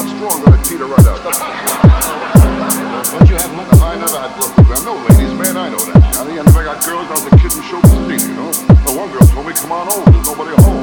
not strong, gonna teeter right out. Don't you have much? I never had girls. I'm no ladies, man, I know that, Johnny. I never got girls. I was a kid in show business, you know. One girl told me, come on over, there's nobody home.